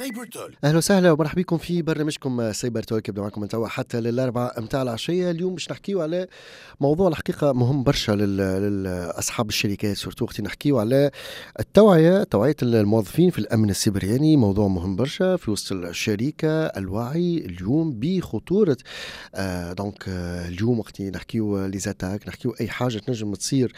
سايبر تول. اهلا وسهلا ومرحبا بكم في برنامجكم سايبر تول. كيبدا معكم نتوا حتى للاربعة متاع العشيه. اليوم باش نحكيو على موضوع الحقيقه مهم برشا لاصحاب الشركات، سورتو وقت نحكيو على توعيه الموظفين في الامن السيبراني. موضوع مهم برشا في وسط الشركه، الوعي اليوم بخطوره دونك اليوم وقت نحكيو ليزاتاك، نحكيو اي حاجه تنجم تصير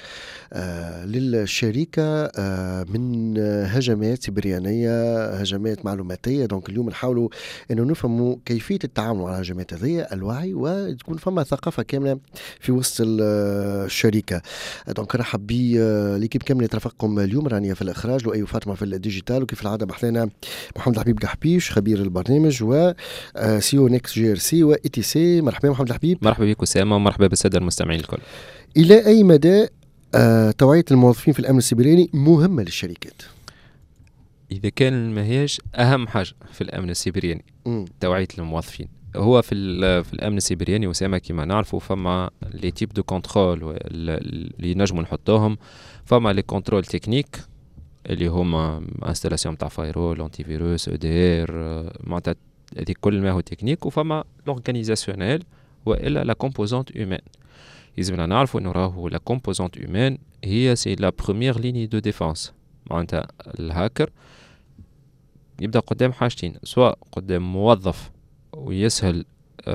للشركه من هجمات سيبرانيه، هجمات معلوماتيه. دونك اليوم نحاولوا انه نفهموا كيفيه التعامل مع الهجمات هذه، الوعي، وتكون فما ثقافه كامله في وسط الشركه. دونك نرحب ليكيب كامله ترافقكم اليوم. رانيا في الاخراج، لؤي وفاطمه في الديجيتال، وكيف العاده محلانا محمد الحبيب قحبيش خبير البرنامج و سيو نيكس جي ار سي و اي تي سي. مرحبا محمد الحبيب. مرحبا بك اسامه، ومرحبا بالساده المستمعين الكل. الى اي مدى توعيه الموظفين في الامن السيبراني مهمه للشركات؟ إذا كان ما هيش أهم حاجة في الأمن السيبراني توعية الموظفين. هو في الأمن السيبراني وسامة كما نعرفوا فما لي تيب دو كنترول اللي نجموا نحطوهم. فما لي كنترول تكنيك اللي هما انستالاسيون تاع فايرول، انتي فيروس، او دي ار، معناتها هذه كل ما هو تكنيك. وفما لورغانيزاسيونيل والا لا كومبوزونت هيومان. يلزمنا نعرفوا انه راهو لا كومبوزونت هيومان هي سي لا بروميير ليني دو ديفانس. معناتها الهاكر يبدأ قدام حاجتين، سواء قدام موظف ويسهل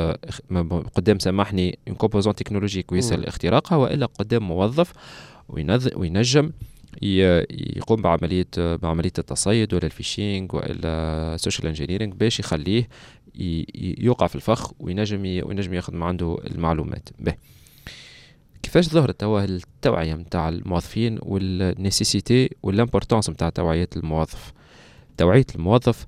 قدام سامحني ان كومبوزون تكنولوجيك ويسهل اختراقها، والا قدام موظف وينجم يقوم بعملية التصيد ولا الفيشينج ولا السوشيال انجينيرينج باش يخليه يوقع في الفخ وينجم ياخذ من عنده المعلومات. به كيفاش ظهرت توا التوعية متاع الموظفين والنيسيسيتي والامبورطانس متاع توعية الموظف؟ توعية الموظف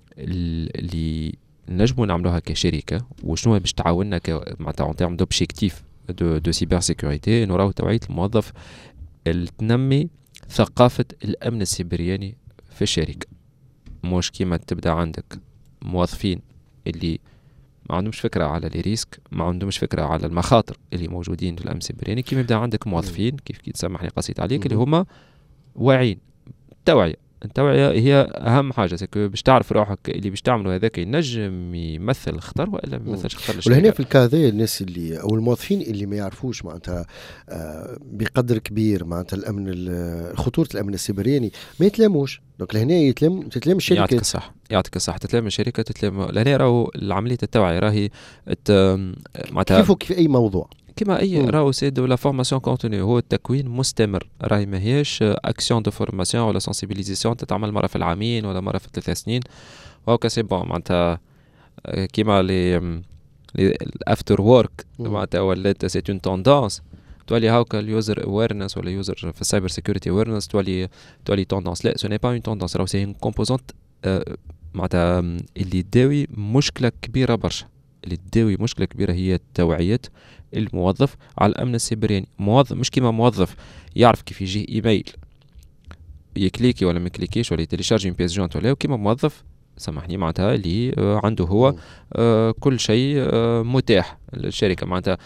اللي نجموا نعملوها كشركة وشنو باش تعاوننا معناتها ان تيرم دوبجيكتيف دو سيبر سيكوريتي، انه راهو توعية الموظف اللي تنمي ثقافة الأمن السيبراني في الشركة. مش كيما تبدأ عندك موظفين اللي ما عندهمش فكرة على الريسك، ما عندهمش فكرة على المخاطر اللي موجودين في الأمن السيبراني، كيما يبدأ عندك موظفين كيف تسمحني قصيت عليك اللي هما واعين. التوعية هي أهم حاجة، باش تعرف روحك اللي باش تعمله هذاك ينجم يمثل خطر ولا ما يمثلش خطر للشركة. ولهنا في الكاذية الناس اللي أو الموظفين اللي ما يعرفوش معناتها بقدر كبير معناتها خطورة الأمن السيبراني ما يتلاموش. دونك لهنا تتلام الشركات. يعطيك الصح تتلام الشركة، لهنا راهو عملية التوعية راهي معناتها كيف أي موضوع كما اي راهو سيد ولا فورماسيون كونتينيو، هو التكوين مستمر. راهي ما هيش اكسيون دو فورماسيون ولا سنسيبيليزاسيون تتعمل مره في العامين ولا مره في 3 سنين وهكا سي بون. معناتها كيما لي الافتر وورك معناتها ولات سي اون توندونس، تولي هاكا اليوزر اويرنس ولا يوزر في السايبر سيكوريتي اويرنس تولي توندونس. لا سو ني با اون توندونس، راهو سي اون كومبوزونت معناتها اللي تداوي مشكله كبيره برشا. اللي تداوي مشكله كبيره هي توعيه الموظف على الامن السيبراني. موظف مش كيما موظف يعرف كيف يجيه ايميل يكليكي ولا ما يكليكيش ولا يتيليشارجي بيس جوينت ولا كيما موظف سامحني معناتها اللي عنده هو كل شيء متاح للشركه. معناتها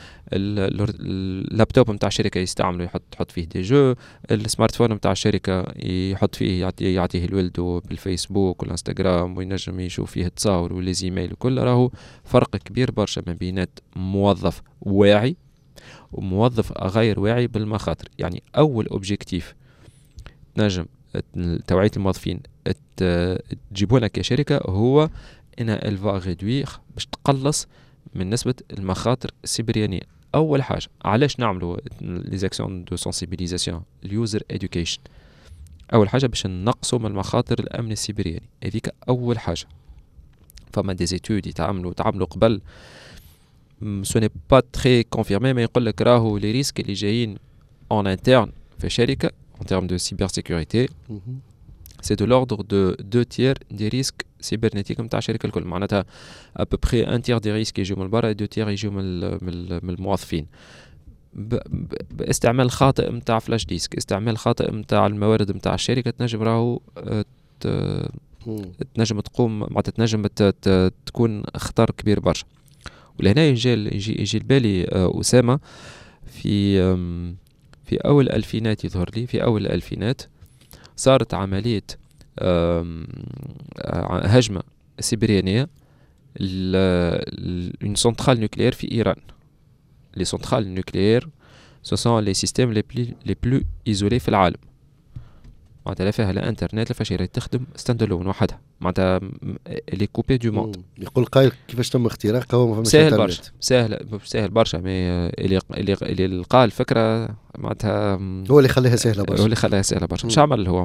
اللابتوب نتاع الشركه يستعمله يحط فيه دي جو، السمارت فون نتاع الشركه يحط فيه يعطيه لولده بالفيسبوك والانستغرام وينجم يشوف فيه التصاور والإيميل وكل. راهو فرق كبير برشا ما بينات موظف واعي وموظف غير واعي بالمخاطر. يعني اول اوبجيكتيف نجم توعية الموظفين تجيبونا كشركة هو انها الفا غيدوير باش تقلص من نسبة المخاطر السيبرانية. اول حاجة علاش نعملوا ليزاكسيون دو سنسيبيليزاسيون اليوزر ادوكيشن؟ اول حاجة باش نقصوا من المخاطر الامن السيبراني، هذيك اول حاجة. فما دي زيتود يتعملوا قبل سو ني با تري كونفيرمي، ما يقول لك راهو لي ريسك اللي جايين اون انترن في الشركة en termes de cybersécurité, c'est de l'ordre de 2 tiers des risques cybernétiques نتاع الشركة الكل. معناتها à peu près 1 tiers des risques يجوا من برا، 2 tiers يجوا من الموظفين. باستعمال خاطئ نتاع فلاش ديسك، استعمال خاطئ نتاع الموارد نتاع الشركة، تنجم راهو تنجم تقوم معناتها تنجم تكون خطر كبير برشا. ولهنا يجي البالي أسامة في أول الألفينات، يظهر لي في أول الألفينات صارت عملية هجمة سيبريانية une centrale nucléaire في إيران. Les centrales nucléaires ce sont les systèmes les plus isolés في العالم. معناتها لا فيها لا انترنت لا فيها شيء، تخدم ستاند الون وحدها، معناتها لي كوبي دو موند. يقول قايل كيفاش تم اختراقها وما فهمش سهل برشا، سهل برشا، مي اللي قال الفكره معناتها هو اللي خليها سهله برشا، هو اللي خلاها سهله برشا. مش عمل هو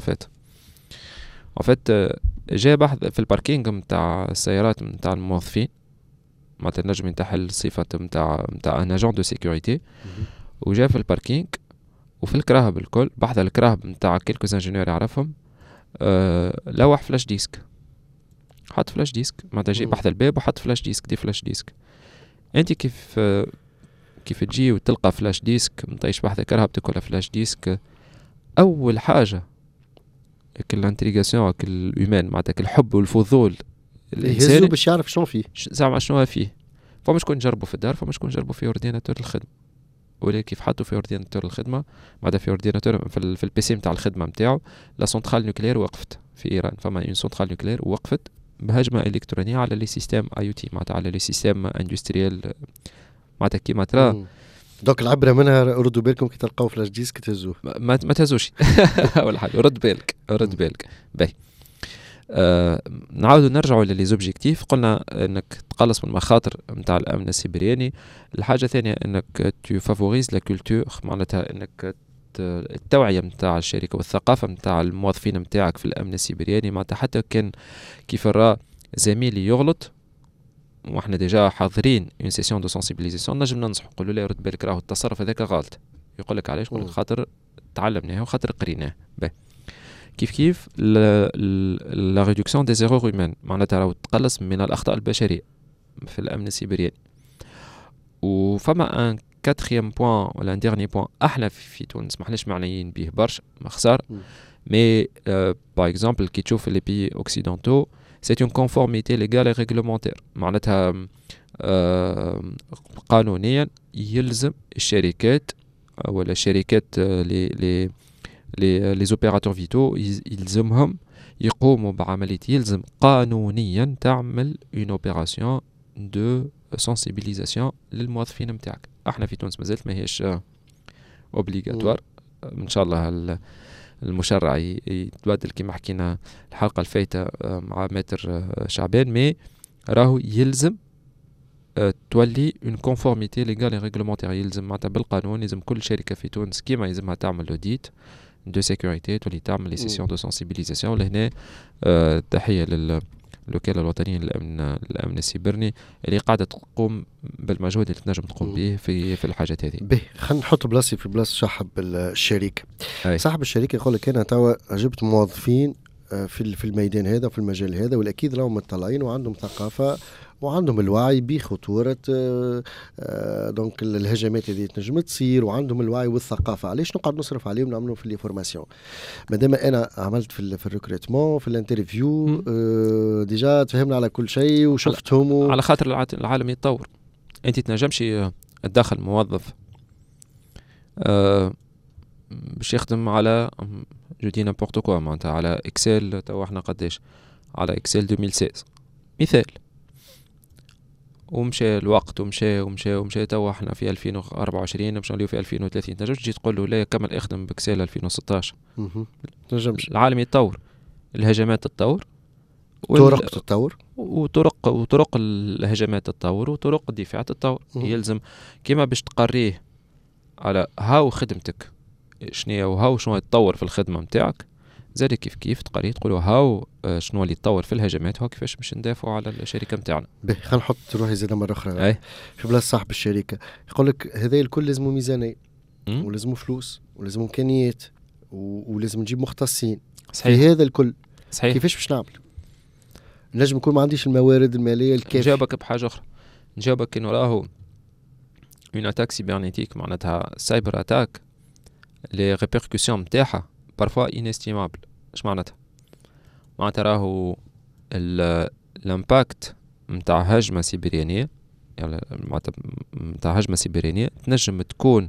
فات جاء بحث في الباركينغ نتاع السيارات نتاع الموظفين، معناتها نجم ينتحل صفه نتاع ان اجون دو سيكوريتي، وجاء في الباركينغ وفي الكراهب الكل، بحث الكراهب نتاع كيلكوز انجينيور يعرفهم، لوح فلاش ديسك، حط فلاش ديسك، معناتها جاي بحث الباب وحط فلاش ديسك، دي فلاش ديسك. انت كيف تجي وتلقى فلاش ديسك مطيش بحث كرهبتك ولا فلاش ديسك، اول حاجه كل انتريغاسيون كل ايمان، معناتها الحب والفضول الانساني باش يعرف شنو فيه، زعما شنو فيه. فما شكون جربوا في الدار، فما شكون جربوا في اورديناتور الخدمه، ولا كيف حطوا في اورديناتور الخدمه، معناتها في اورديناتور في البي سي نتاع الخدمه نتاعو، لا سنترال نوكليير وقفت في ايران، فما اون سنترال نوكليير وقفت بهجمه الكترونيه على لي سيستيم اي او تي، معناتها على لي سيستيم اندستريال، معناتها كيما ترى. دوك العبره منها ردوا بالكم كي تلقاو فلاش ديسك تهزوه، ما تهزوش اول حاجه، رد بالك باهي. نعاودوا نرجعوا للي زوبجيكتيف. قلنا انك تقلص من المخاطر نتاع الامن السيبراني. الحاجه الثانيه انك تو فافوريز لا كولتور، معناتها انك التوعيه نتاع الشركه والثقافه نتاع الموظفين نتاعك في الامن السيبراني، معناتها حتى كان كيف راه زميلي يغلط واحنا ديجا حاضرين اون سيسيون دو سنسيبيليزاسيون، نجم ننصح نقول له لا رد بالك راهو التصرف هذاك غلط. يقول لك علاش؟ يقول خاطر تعلمناه وخاطر قريناه. كيف لا ريدكسيون دي زيرور هيومان، معناتها راهو تقلص من الاخطاء البشريه في الامن السيبراني. وفما ان كاتريام بوين ولا ان ديرني بوين احنا في تونس ما حناش معنيين به برشا، خسار مي باغ اكزومبل كي تشوف لي بي اوكسيدونتو سي اون كونفورميتي ليغال اي ريغلومونتير، معناتها قانونيا يلزم الشركات ولا الشركات لي زوبيراتور فيتو يلزمهم يقوموا بعمليه، يلزم قانونيا تعمل اون اوبيراسيون دو سنسيبيليزاسيون للموظفين نتاعك. احنا في تونس مازالت ماهيش اوبليغاتوار، ان شاء الله المشرع يتبدل كما حكينا الحلقه الفايته مع ماتر شعبان، مي راهو يلزم تولي اون كونفورميتي ليغال ريغلومونتير، يلزم معناتها بالقانون يلزم كل شركه في تونس كيما يلزمها تعمل اوديت دو سيكوريتي تولي تعمل لي سيسيون دو سنسيبيليزاسيون. لهنا تحيه للوكاله الوطنيه للامن السيبرني اللي قاعده تقوم بالمجهود اللي تنجم تقوم به في الحاجات هذه. به خلينا نحط بلاصي في بلاصه صاحب الشركه. صاحب الشركه يقول لك انا توا جبت موظفين في الميدان هذا وفي المجال هذا، والاكيد راهم مطلعين وعندهم ثقافه وعندهم الوعي بخطورة دونك الهجمات اللي تنجم تصير، وعندهم الوعي والثقافة. علاش نقعد نصرف عليهم نعملوا في الفورماسيون؟ مادام انا عملت في الريكروتمون في الانترفيو ديجا تفهمنا على كل شيء وشفتهم على خاطر العالم يتطور. انت تنجمش تدخل موظف باش يخدم على جودي نابورت كوا، معناتها على اكسل تو احنا قداش على اكسل 2016 مثال، ومشى الوقت ومشى تو احنا في 2024 نمشي نوليو في 2030. تنجمش تجي تقول له لا كمل اخدم باكسل 2016. تنجمش. العالم يتطور، الهجمات تتطور، طرق تتطور، وطرق الهجمات تتطور، وطرق الدفاع تتطور. يلزم كيما باش تقريه على هاو خدمتك شنو وهاو شنو يتطور في الخدمه نتاعك، زاد كيف تقريه تقولوا هاو شنو اللي يتطور في الهجمات، هاو كيفاش باش ندافعوا على الشركه نتاعنا. خلينا نحط روحي زاد مره اخرى في بلاصه صاحب الشركه. يقول لك هذا الكل لازمه ميزانيه ولازمه فلوس ولازم امكانيات ولازم نجيب مختصين. صحيح. في هذا الكل صحيح. كيفاش باش نعمل؟ نجم يكون ما عنديش الموارد الماليه الكافيه. نجاوبك بحاجه اخرى، نجاوبك انه راهو اون اتاك سيبرنيتيك، معناتها سايبر اتاك لي ريبيركوسيون نتاعها بارفوا انستيمابل. اش معناتها راهو الامباكت نتاع هجمه سيبرانيه، يعني معناتها نتاع هجمه سيبرانيه تنجم تكون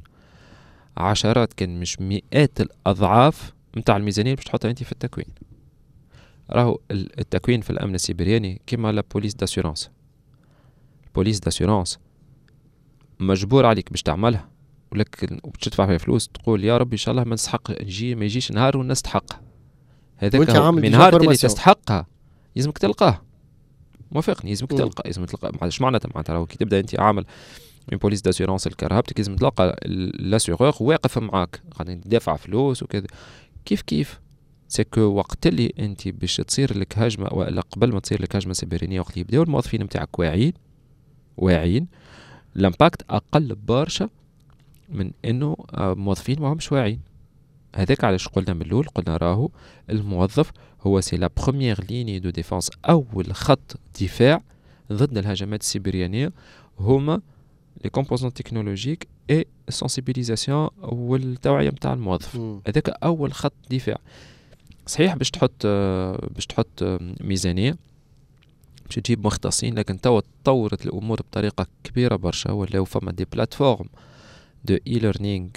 عشرات كان مش مئات الاضعاف نتاع الميزانيه باش تحطها انت في التكوين. راهو التكوين في الامن السيبراني كما لا بوليس داسيورانس. البوليس داسيورانس مجبور عليك باش تعملها، ولكن باش تدفع فيها فلوس، تقول يا رب ان شاء الله ما نستحق ما يجيش نهار والناس تحقها. هذاك من نهار اللي تستحقها يلزمك تلقاه. موافقني، يلزمك تلقى، لازم تلقى. اش معناتها كي تبدا انت عامل من بوليس داسيورانس الكرهبتك لازم تلقى لاسيغور واقف معاك قاعد يدفع فلوس وكذا. كيف سكو وقت اللي انت باش تصير لك هجمه، والا قبل ما تصير لك هجمه سيبرانيه، وقت اللي يبداو الموظفين نتاعك واعيين الامباكت اقل برشا من انه موظفين ما همش واعيين. هذاك علاش قلنا من الاول، قلنا راهو الموظف هو سي لا بروميير ليني دو ديفونس، اول خط دفاع ضد الهجمات السيبرانيه هما لي كومبوزون تكنولوجيك اي سنسيبيليزاسيون والتوعيه نتاع الموظف. هذاك اول خط دفاع. صحيح باش تحط ميزانيه، باش تجيب مختصين، لكن توا تطورت الامور بطريقه كبيره برشا، ولاو فما دي بلاتفورم دو اي ليرنينغ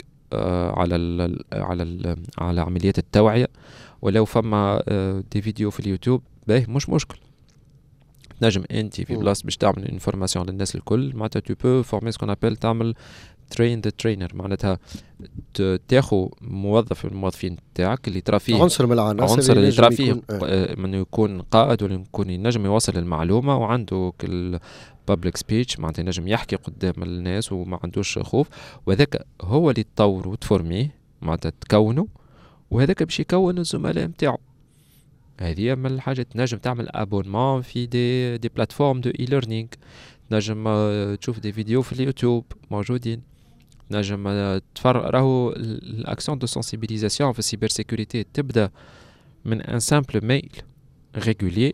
على عمليات التوعيه، ولو فما دي فيديو في اليوتيوب باهي مش مشكل. نجم انت في بلاصه باش تعمل انفورماسيون للناس الكل، معناتها تو بو فورمي سكون ابل، تعمل ترين ذا ترينر، معناتها تاخذ موظف من الموظفين تاعك اللي ترى فيه عنصر من العناصر اللي ترى فيه من يكون قائد، ولا يكون ينجم يوصل المعلومه، وعنده البابليك سبيتش، معناتها ينجم يحكي قدام الناس وما عندوش خوف، وهذاك هو اللي تطور وتفورميه، معناتها تكونه، وهذاك باش يكون الزملاء نتاعو. هذه من الحاجات. تنجم تعمل ابونمون في دي بلاتفورم دو اي ليرنينغ، تنجم تشوف دي فيديو في اليوتيوب موجودين، نجم راهو الاكسيون دو سنسيبيليزاسيون في السيبر سيكوريتي تبدا من ان سامبل ميل ريغولي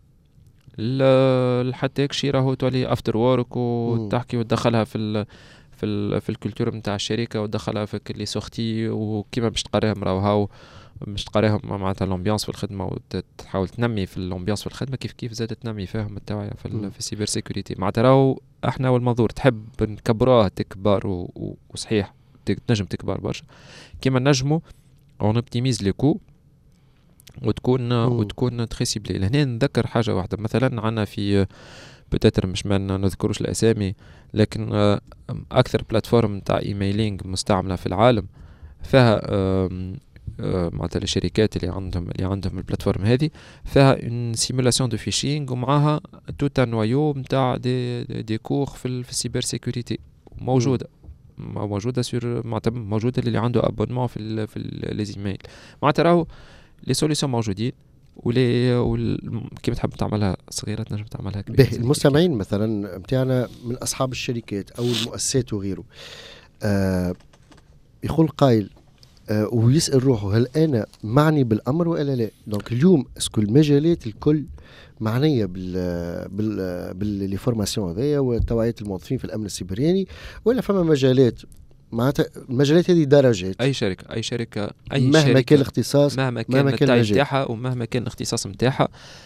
لحتى كشي راهو تولي افتر وورك وتحكي وتدخلها في الكولتور نتاع الشركه، وتدخلها في لي سورتي، وكيما باش تقراهم راهو باش تقراهم معناتها الامبيانس في الخدمه، وتحاول تنمي في الامبيانس في الخدمه، كيف زاد تنمي فيهم التوعيه في السيبر سيكوريتي. معناتها راهو احنا والمنظور تحب نكبروها تكبر، وصحيح تنجم تكبر برشا، كيما نجموا اون اوبتيميز لي كو وتكون تري سيبلي. لهنا نذكر حاجه واحده، مثلا عندنا في بتاتر مش ما نذكروش الاسامي، لكن اكثر بلاتفورم تاع ايميلينغ مستعمله في العالم فيها معناتها الشركات اللي عندهم البلاتفورم هذه فيها ان سيمولاسيون دو فيشينغ، ومعها توت ان نوايو نتاع دي كور في السيبر سيكوريتي موجوده سور، معناتها موجوده اللي عنده ابونمون في لي ايميل. معناتها راهو لي سوليسيون موجودين، كيف تحب تعملها صغيره تنجم تعملها كبيره. المستمعين مثلا نتاعنا من اصحاب الشركات او المؤسسات وغيره، يقول قائل ويسأل روحه هل أنا معني بالأمر وإلا لا؟ دونك اليوم اسكو المجالات الكل معنية بالفورماسيون هذيا وتوعية الموظفين في الأمن السيبراني، ولا فما مجالات معناتها المجالات هذه درجات؟ أي شركة مهما كان الاختصاص، مهما كان التاي نتاعها، ومهما كان الاختصاص نتاعها،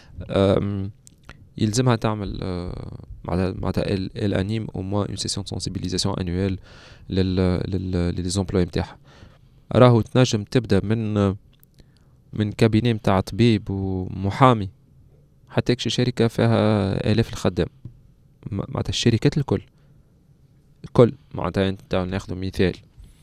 يلزمها تعمل معناتها الانيم او موان اون سيسيون سنسيبيليزاسيون انويل لي زومبلوي نتاعها. راهو تنجم تبدا من كابيني نتاع طبيب ومحامي حتى يكشي شركه فيها آلاف الخدام، معناتها الشركات الكل معناتها انت ناخذ مثال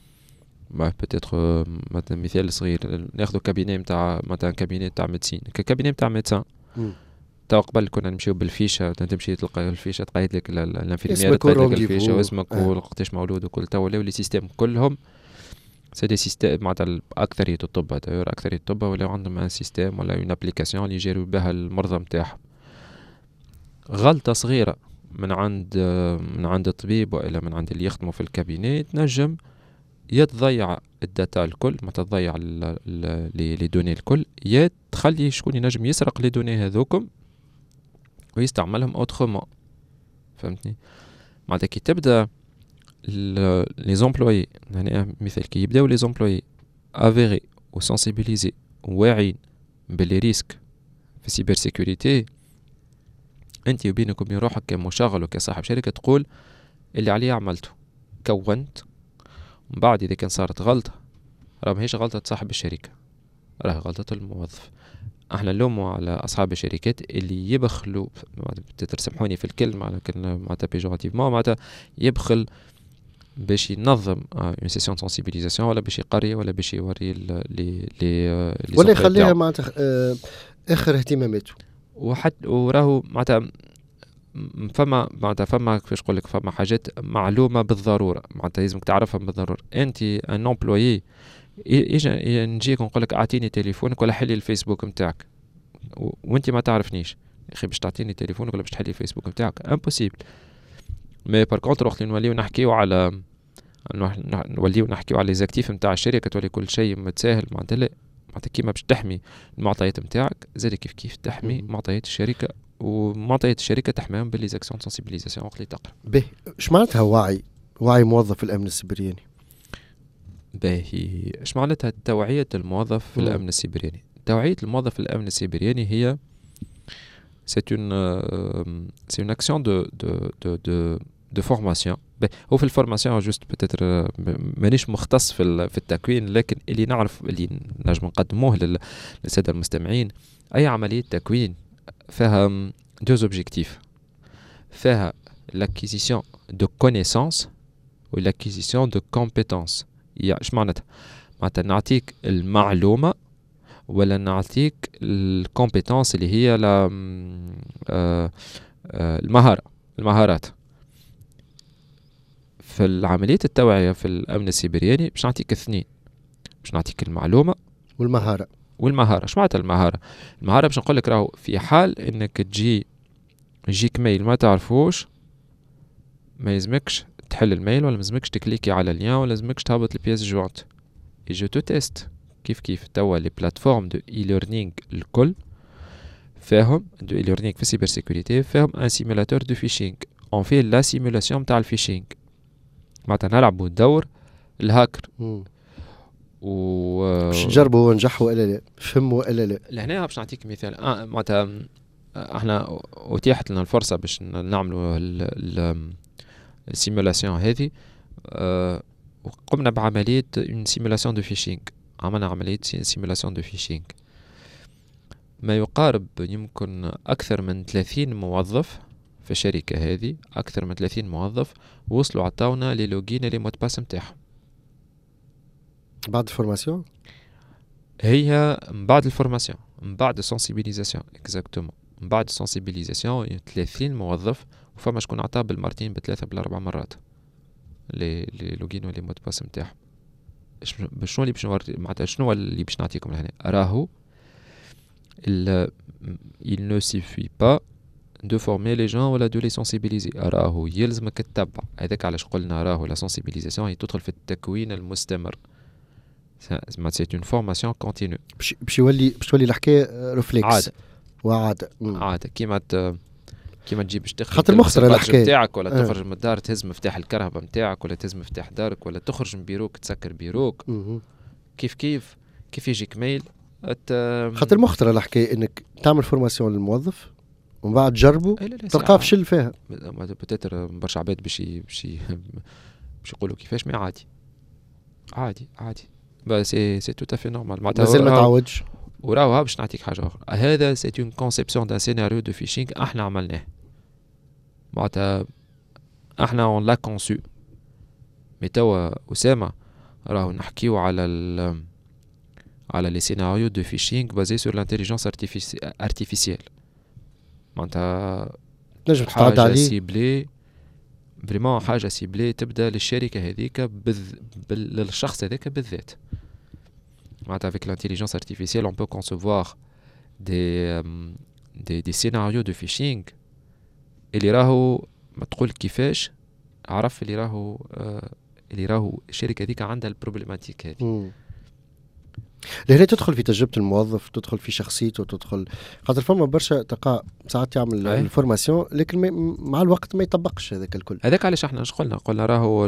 بتاتر مثلا مثال صغير، ناخذ كابيني نتاع مثلا كابيني نتاع ميدسين، كابيني نتاع ميدسان تو قبل كنا نمشيو بالفيشه، تمشي تلقى الفيشه تقيد لك الانفيرمير، تقيد لك الفيشه واسمك وقتاش مولود وكل. تو ولاو لي سيستيم كلهم سي دي سيستيم، معناتها أكثرية الطب ولا عندهم ان سيستيم ولا اون ابليكاسيون اللي يجيروا بها المرضى نتاعهم. غلطة صغيرة من عند الطبيب وإلا من عند اللي يخدموا في الكابينة تنجم يتضيع الداتا الكل، ما تضيع لي دوني الكل، يا تخلي شكون ينجم يسرق لي دوني هذوكم ويستعملهم اوترومون. فهمتني؟ معناتها كي تبدا لي زومبلوي، يعني مثال كي يبداو لي زومبلوي افيري وسنسيبيليزي واعين باللي ريسك في السيبر سيكوريتي، انت وبينك وبين روحك كمشغل وكصاحب شركه تقول اللي عليه عملته، كونت من بعد اذا كان صارت غلطه راه ماهيش غلطه صاحب الشركه، راه غلطه الموظف. احنا نلوموا على اصحاب الشركات اللي يبخلوا، تسامحوني في الكلمه لكن معناتها بيجوراتيفمون، معناتها يبخل باش ينظم اون سيسيون سنسيبيليزاسيون، ولا باش يقري، ولا باش يوري لي ولا يخليها معناتها اخر اهتماماته. وحتى وراهو معناتها فما كيفاش نقول لك، فما حاجات معلومه بالضروره معناتها لازمك تعرفهم بالضروره. انت ان امبلويي يجي نجيك نقول لك اعطيني تليفونك ولا حلي الفيسبوك نتاعك وانت ما تعرفنيش، يا اخي باش تعطيني تليفونك ولا باش تحلي الفيسبوك نتاعك؟ امبوسيبل. مي بار كونتر وقت نوليو نحكيو على لي زاكتيف نتاع الشركه، تولي كل شيء متساهل معناتها. لا معناتها كيما باش تحمي المعطيات نتاعك زاد كيف تحمي معطيات الشركه، ومعطيات الشركه تحميهم باللي زاكسيون سنسيبيليزاسيون وقت اللي تقرا. باهي اش معناتها وعي موظف الامن السيبراني؟ باهي اش معناتها توعيه الموظف في الامن السيبراني؟ توعيه الموظف في الامن السيبراني هي c'est une action de formation. هو في الفورماسيون جوست بتتر مانيش مختص في التكوين، لكن اللي نعرف اللي نجم نقدموه للساده المستمعين، اي عمليه تكوين فيها دو اوبجيكتيف، فيها l'acquisition de connaissances و l'acquisition de compétences. يعني اش معناتها؟ معناتها نعطيك المعلومه ولا نعطيك الكومبيتنس اللي هي المهارات. في العملية التوعية في الأمن السيبراني باش نعطيك اثنين، باش نعطيك المعلومة والمهارة. اش معناتها المهارة؟ المهارة باش نقول لك راهو في حال انك يجيك ميل ما تعرفوش، ما يلزمكش تحل الميل، ولا لازمكش تكليكي على اليان، ولا لازمكش تهبط البياس جوانت. جو تو تيست كيف توا لي بلاتفورم دو اي ليرنينغ الكل فيهم دو اي ليرنينغ في السيبر سيكوريتي، فيهم ان سيمولاتور دو فيشينغ. اون في لا سيمولاسيون تاع الفيشينغ، معناتها نلعبوا دور الهاكر باش نجربوا ونجحوا ولا لا، فهموا ولا لا. لهنا باش نعطيك مثال. معناتها احنا اتيحت لنا الفرصه باش نعملوا السيمولاسيون هذه، وقمنا بعمليه اون سيمولاسيون دو فيشينغ. عملنا عملية سيمولاسيون دو فيشينغ ما يقارب يمكن أكثر من 30 موظف في الشركة هذه، أكثر من 30 موظف وصلوا عطاونا لي لوجين لي مود باس نتاعهم بعد الفورماسيون. هي بعد الفورماسيون، من بعد السنسيبيليزاسيون اكزاكتومون، من بعد السنسيبيليزاسيون 30 موظف، وفما شكون عطاه بالمرتين بثلاثة بالأربع مرات لي لوجين ولي مود باس نتاعهم. شنو اللي باش نوري معناتها، شنو اللي باش نعطيكم لهنا؟ راهو il ne suffit pas de former les gens ولا de les sensibiliser. راهو يلزمك تتبع. هذاك علاش قلنا راهو لا سنسيبيليزاسيون هي تدخل في التكوين المستمر. سي اون فورماسيون كونتينيو باش تولي الحكايه ريفلكس عاده كيما تجي باش تخرج خاطر مخطره الحكايه نتاعك، ولا تخرج من الدار تهز مفتاح الكهرباء نتاعك، ولا تهز مفتاح دارك، ولا تخرج من بيروك تسكر بيروك. كيف يجيك ميل خاطر مخطره الحكايه انك تعمل فورماسيون للموظف ومن بعد تجربه تلقاه فشل فيها. بتاتر برشا عباد باش يقولوا كيفاش، ما عادي بس سي تو تافي نورمال. مازال ما تعودش. وراو باش نعطيك حاجه اخرى. هذا سي اون كونسيبسيون دان سيناريو دو فيشينغ احنا عملناه، معناتها احنا اون لا كونسو. مي توا اسامه راهو نحكيو على لي سيناريو دو فيشينغ بازي سور لانتيليجنس ارتيفيسيال، معناتها نجم تتعدى عليه سيبلي فريمون، حاجه سيبلي تبدا للشركه هذيك للشخص هذاك بالذات. Avec l'intelligence artificielle, on peut concevoir des scénarios de phishing اللي راهو ما تقول كيفاش عرف اللي راهو الشركة هذيك عندها البروبلماتيك هذه. لهنا تدخل في تجربة الموظف، تدخل في شخصيته، تدخل خاطر فما برشا تلقى ساعات يعمل الفورماسيون لكن مع الوقت ما يطبقش هذاك الكل. هذاك علاش احنا قلنا راهو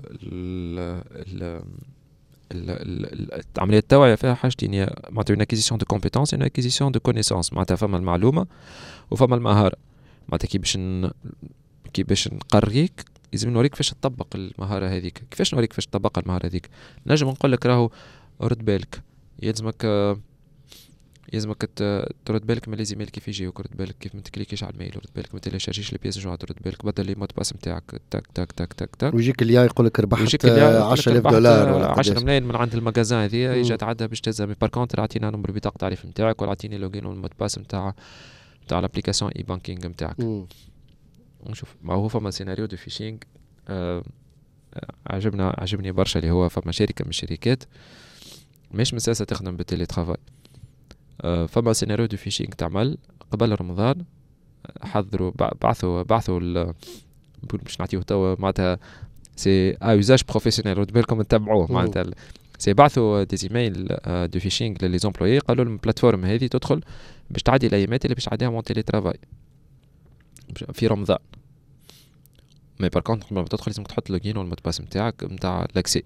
عملية التوعية فيها حاجتين، معناتها اون اكيزيسيون دو كومبيتونس اون اكيزيسيون دو كونيسونس. معناتها فما المعلومة وفما المهارة. معناتها كي باش نقريك لازم نوريك كيفاش تطبق المهارة هذيك. كيفاش نوريك كيفاش تطبق المهارة هذيك؟ نجم نقول لك راهو رد بالك، يلزمك ترد بالك من لازم كيف يجيوك، رد بالك كيف ما تكليكيش على الميل، رد بالك ما تيليشارجيش لي بيس جواد، رد بالك بدل لي مود باس نتاعك تك تك تك تك تك، ويجيك اللي يقول لك ربحت 10,000 دولار ولا 10 ملايين من عند المجازان هذه، يجي تعدى باش تهزها. مي بار كونتر عطينا نمبر بطاقه التعريف نتاعك، ولا عطيني لوجين والمود باس نتاع الابليكاسيون اي بانكينغ نتاعك. ونشوف ما هو فما سيناريو دو فيشينغ عجبني برشا، اللي هو فما شركه من الشركات مش مساسه تخدم بالتيلي ترافاي. فما سيناريو دو فيشينغ تعمل قبل رمضان، حضروا بعثوا باش نعطيوه توا معناتها سي يوزاج بروفيسيونيل، رد بالكم نتبعوه معناتها سي بعثوا دي ايميل دو فيشينغ للي زومبلوي، قالوا لهم البلاتفورم هذه تدخل باش تعدي الايامات اللي باش تعديها مون تيلي ترافاي في رمضان. مي بار كونت قبل ما تدخل لازمك تحط لوجين والمود باس نتاعك نتاع لاكسي.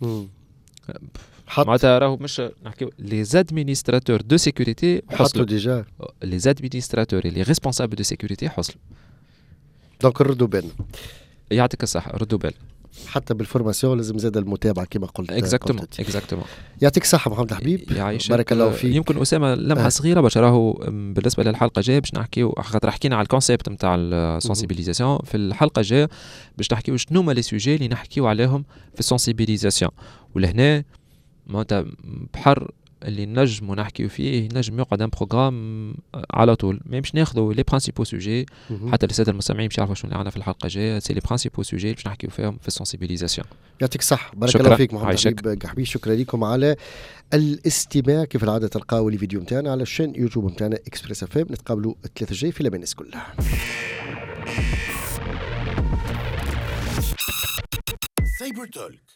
معناتها راهو مش نحكيو لي زادمينستراتور دو سيكوريتي حصلوا ديجا، لي زادمينستراتور لي ريسبونسابل دو سيكوريتي حصلوا. دونك ردوا بالنا، يعطيك الصحة، ردوا بالنا. حتى بالفورماسيون لازم زاد المتابعة كما قلت. اكزاكتومون. يعطيك الصحة محمد حبيب، بارك الله فيك. يمكن أسامة لمحة صغيرة باش راهو بالنسبة للحلقة الجاية باش نحكيو، خاطر حكينا على الكونسيبت نتاع السنسيبيليزاسيون. في الحلقة الجاية باش نحكيو شنو هما لي سوجي اللي نحكيو عليهم في السنسيبيليزاسيون، ولهنا معناتها بحر اللي نجم نحكيو فيه نجم يقعد ان بروغرام على طول. ما باش ناخذوا لي برينسيبو سوجي حتى الساده المستمعين باش يعرفوا شنو اللي عندنا في الحلقه الجايه. سي لي برينسيبو سوجي باش نحكيو فيهم في السنسيبيليزاسيون. يعطيك الصحه، بارك الله فيك محمد حبيب قحبي. شكرا لكم على الاستماع. كيف العاده تلقاو الفيديو نتاعنا على الشان يوتيوب نتاعنا اكسبريس اف ام. نتقابلوا الثلاثه الجاي في لابنس كلها. سايبر تولك